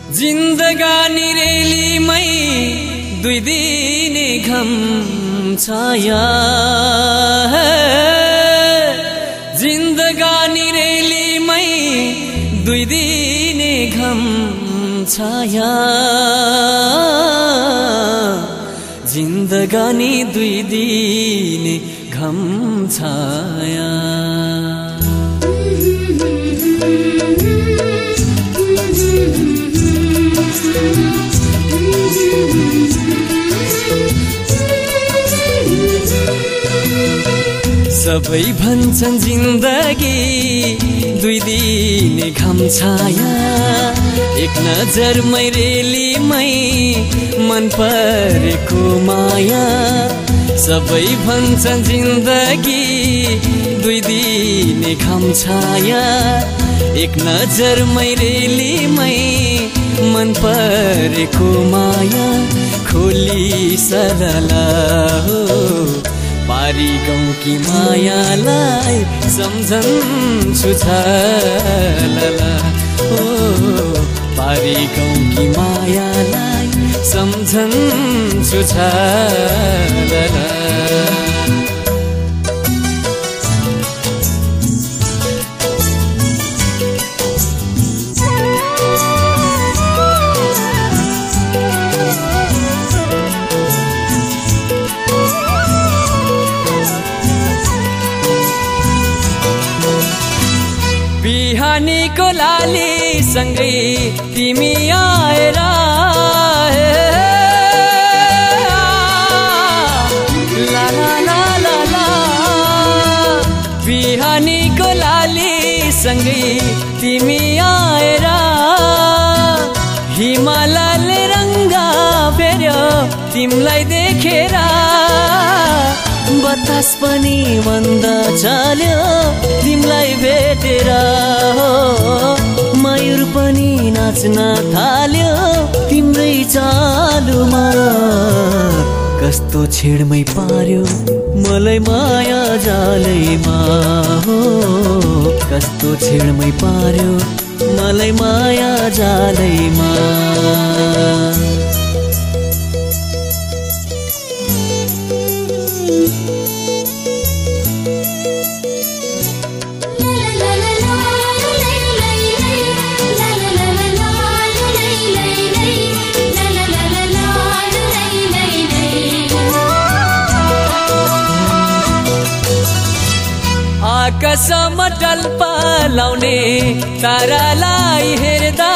जिन्दगानी रेलीमै दुई दिने घम छाया जिन्दगानी रेलीमै दुई दिने घम छाया जिन्दगानी दुई दिने घम छाया सबै भन्छन् जिन्दगी दुई दिने घम छाया एक नजरमै रेलीमै मन परेको माया सबै भन्छन् जिन्दगी दुई दिने घम छाया एक नजरमै रेलीमै मन परेको माया खोली सरला हो पारी गाउँकी मायालाई सम्झन्छु छलला हो पारी गाउँकी मायालाई सम्झन्छु छलला बिहानीको लाली सँगै तिमी आएर ला ला ला ला ला बिहानीको लाली सँगै तिमी आएर हिमालयले रङ्गा फेर्यो तिमीलाई देखेर बतास पनि मन्द चल्यो तिमीलाई भेटेर मयूर पनि नाच्न थाल्यो तिम्रै चालुमा कस्तो छेडमै पार्यो मलाई माया जालैमा हो कस्तो छेडमै पार्यो मलाई माया जालैमा आकाशमा टल्पा लाउने तारालाई हेर्दा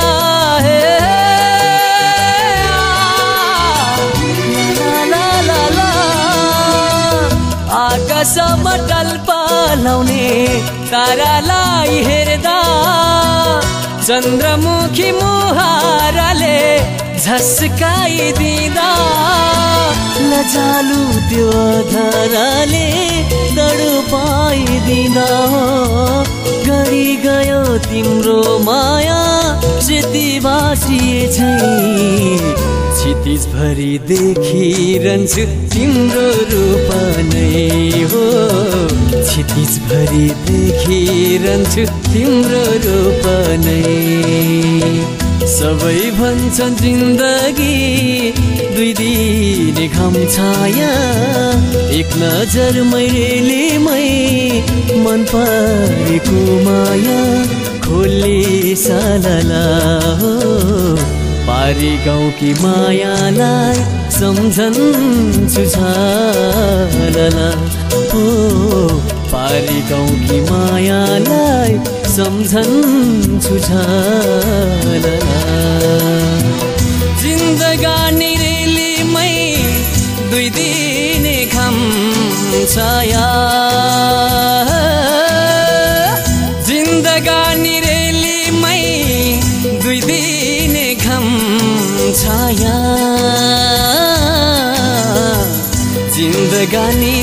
आकाशमा टल्पा लाउने तारालाई हेर्दा चन्द्रमुखी मुहारले झस्काइदिँदा लजालु त्यो धराले तडपाइदिँदा गरी गयो तिम्रो माया क्षति बाँचिए झैं क्षितिज भरि देखिरहन्छु तिम्रो रूप नै हो क्षितिज भरि देखिरहन्छु तिम्रो रूप नै सबै भन्छन् जिन्दगी दुई दिने घम छाया एक नजरमै रेलीमै मन परेको माया खोली सलला हो पारी गाउँकी मायालाई सम्झन्छु छलला हो पारी गाउँकी मायालाई सम्झन्छु छलला जिन्दगानी रेलीमै दुई दिने घम छाया जिन्दगानी रेलीमै दुई दिने घम छाया जिन्दगानी